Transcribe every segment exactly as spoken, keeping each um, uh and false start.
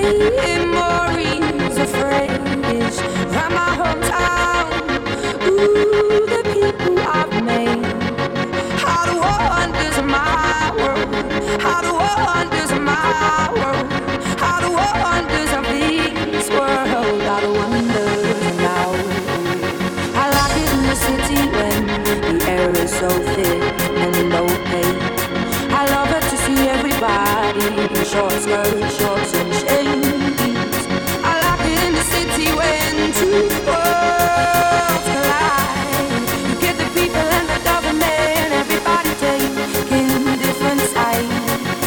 memories of friends from my hometown. Ooh, the people I've made. How the wonders of my world. How the wonders of my world. How the wonders of this world. How the wonders of now. I like it in the city when the air is so thick and no pain. I love it to see everybody in short skirts, shorts and chains. I like it in the city when two worlds collide. You get the people and the government, everybody taking different sides.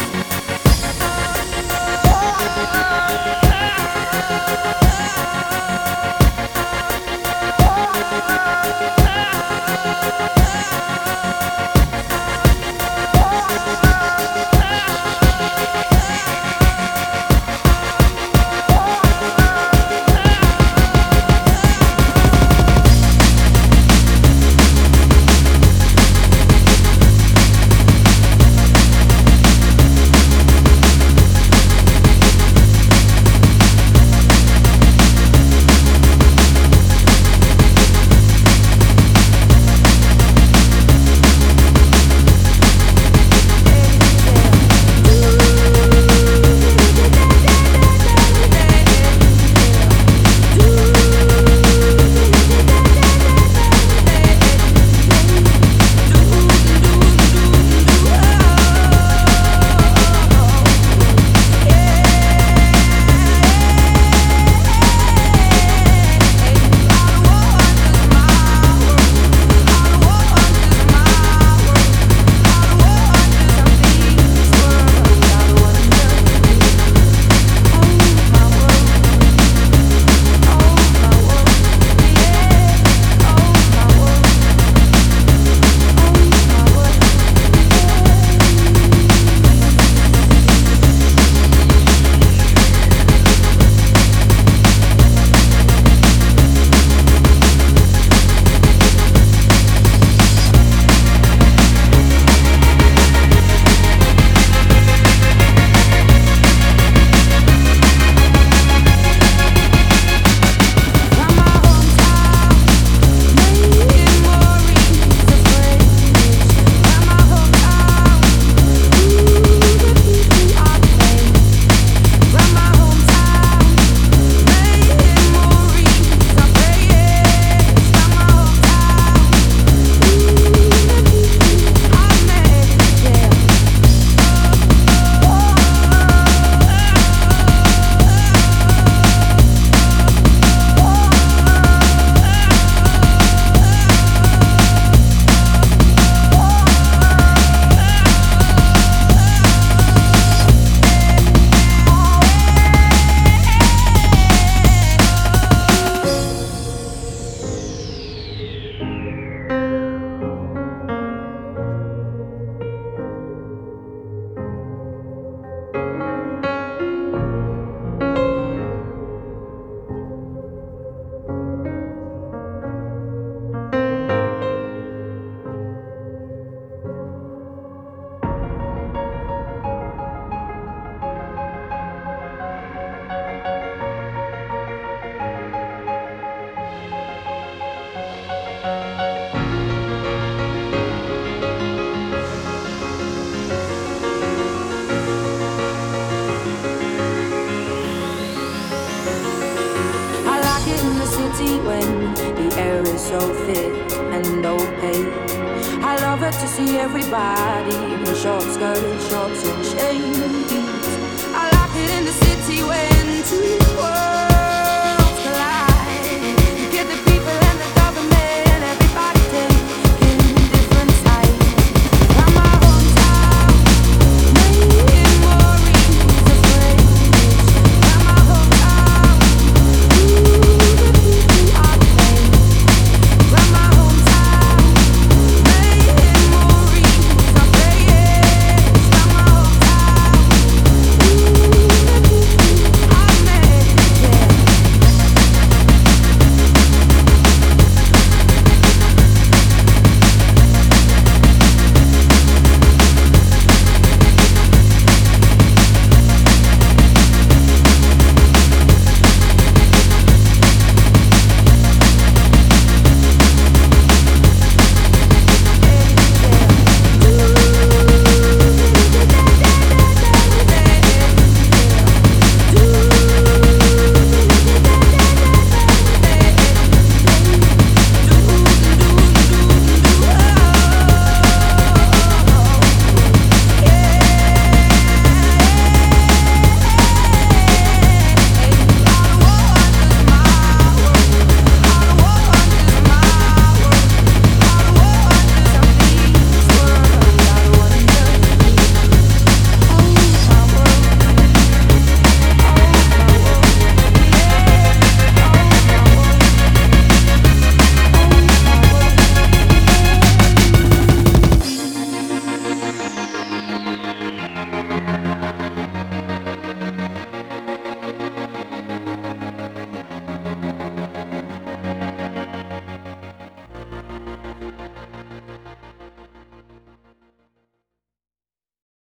When the air is so thick and opaque, I love it to see everybody in short skirts, shorts and chains. I like it in the city when two worlds